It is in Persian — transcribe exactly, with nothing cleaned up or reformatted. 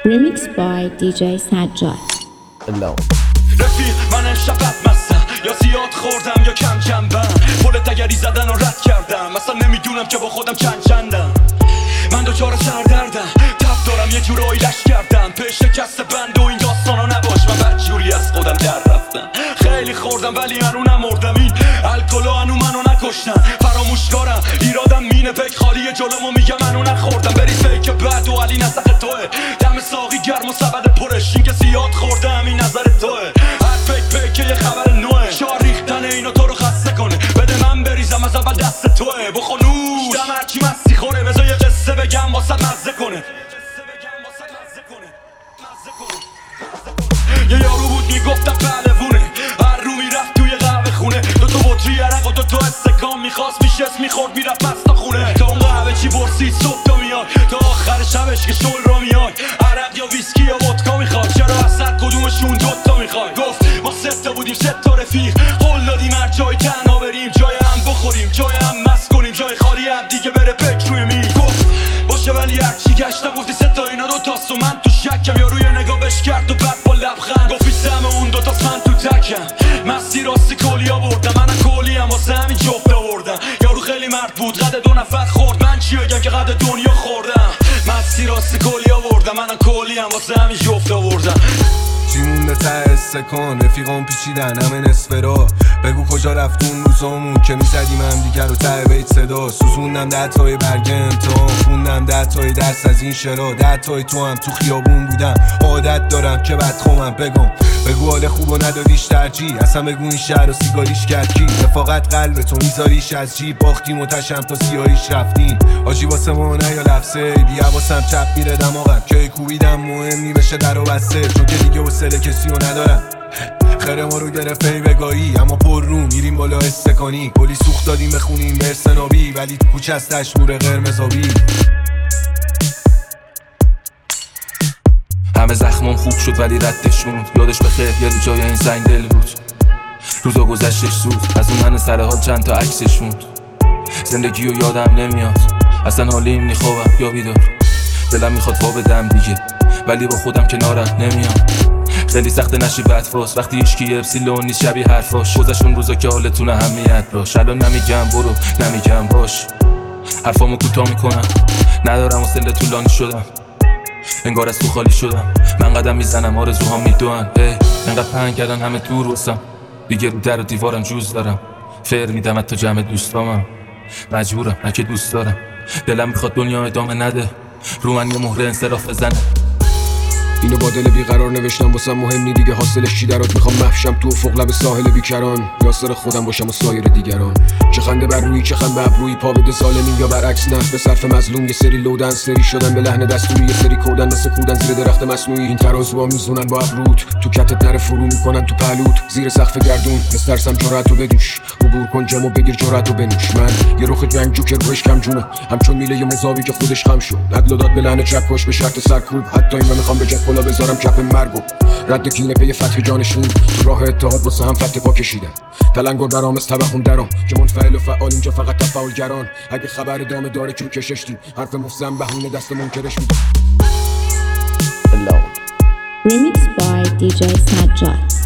Remix by دی جی سجاد. رفیق من امشب بدمستم، یا زیاد خوردم یا کم جنبم. پولت اگری زدن و رد کردم، اصلا نمیدونم که با خودم چند چندم. من دوچار سردردم، تب دارم یه جورایی لش کردم. به شکست بند و این داستانا نباش، من بدجوری از خودم در رفتم. خیلی خوردم ولی هنو نمردم، این الکلو هنو منو نکشتم. فراموشکارم ایرادم مینه پک خالی جلومو میگم منو نخوردم. بری فیک بعد و علی نسخ توه، دم ساقی گرم و سبد پرش. این که زیاد خوردم این نظر توه، هر فیک پیک یه خبر نوه. شار ریختن اینو تو رو خسته کنه، بده من بریزم از اول دست توه. بخونوش دم هرچی مستی خوره، بذار یه قصه بگم واسه مزه کنه. یه یارو بود میگفتم پهلوونه، هر رو میرفت توی قهوه خونه. دو تا بطری عرق و دو تا استکان میخواست میشست میخورد میرفت مستا خونه. تا اون قهوه چی برسید صبح تا میاد، تا آخر شبش که شل را میاد. عرق یا ویسکی یا ودکا میخواد، چرا از هر کدومشون دوتا میخواد. گفت ما سه تا بودیم سه تا رفیق، قول دادیم هر جای تنها بریم. جای هم بخوریم جای هم مست کنیم، جای خالی هم دیگه بره پک روی میز. گفت باشه ولی هرچی گشتم گفتی سه تا اینا دو تاست و من تو شکم. یا روی نگاهش کرد و بعد با لبخند گفت سم اون دو تاست من تو تکم. مستی راستی کلی آوردم، من کلی هم واسه همین جفت آوردم. یارو خیلی مرد بود قد دو نفر خورد، من چی بگم که قد دنیا خوردم. مستی راستی کلی آوردم، من کلی هم واسه همین جفت آوردم. چی مونده ته استکان، رفیقان پیچیدن همه نصفه را. بگو کجا رفت اون روزامون که میزدیم هم دیگر رو ته بیت صدا. سوزوندم ده تای برگ امتحان، خوندم ده تای درس از این شرا. ده تای تو هم تو خیابون بودم، عادت دارم که بدخوامم بگم. بگو حال خوب و ندادیش ترجیح، اصلا بگو این شهر رو سیگاریش کرد کی. رفاقت قلب تو میذاریش از جیب، باختیم و تشم تا سیاهیش رفتیم. آجی واسه ما نه یا لفظه، بی حواسم چپ میره دماغم. که کوبیدم مهم نی بشه در و بسته، چون که دیگه حوصله کسی رو ندارم. خیره ما رو گرفت ای بگاهی، اما پر رو میریم بالا استکانی. گلی سوخت دادیم بخونیم مرسنابی، ولی تو کوچه از تشمور قرمزابی. همه زخمم خوب شد ولی ردشون، یادش بخیر یاد جای این سنگ دل بود. روزا گذشتش زود، از اون من سر حال چند تا عکسشون. زندگی رو یادم نمیاد، اصلا حالیم نی خوابم یا بیدار. دلم میخواد وا بدم دیگه، ولی با خودم کنارت نمیام. خیلی سخته نشی بدفاس وقتی هیچکی اپسیلون نیست شبیه حرفاش. گذشون روزا که حالتون اهمیت باش، الان نمیگم برو نمیگم باش. حرفامو کوتاه میکنم، ندارم حوصله طولانی شدم. انگار از تو خالی شدم، من قدم میزنم آرزوهام میدوان. ای انقدر پهن کردن همه دور واسم، دیگه رو در و دیوارم جوز دارم. فر میدم تا جمع دوستامم، مجبورم نه که دوست دارم. دلم میخواد دنیا ادامه نده، رو من یه مهره انصراف بزنه. اینو با دل بیقرار نوشتم واسم مهم نی دیگه حاصلش چی درات. میخوام مفشم تو افق لب ساحل بیکران، یاسر خودم باشم و سایر دیگران. چه خنده بر روی چه خنده به ابروی، پا بده ظالمین یا برعکس نه به صرف مظلوم. یه سری لودن سری شدن به لحن دستوری، یه سری کودن مثل کودن زیر درخت مصنوعی. این ترازوها میزونن با ابروت، تو کتت نره فرو میکنن تو پهلوت. زیر سقف گردون بسترسم جرأتو بدوش، عبور کن جمو بگیر جرأتو بنوش. من یه رخ جنگ جوکر روش کم جونه، همچون میله مزاوی که خودش خم شد. عدل داد به لحن چکش به شرط سرکوب، حتی این میخوام به جت کلا بذارم کف مرگو. رد کینه پی فتح جانشون، تو راه اتحاد واسه هم فتح پا کشیدن. تلنگر برام از توهم درام، که منفعل و فعال اینجا فقط تفاعلگران. اگه خبر دامه داره چون کششتی، حرف مفزم بهونه دست منکرش میده. Remix by دی جی سجاد.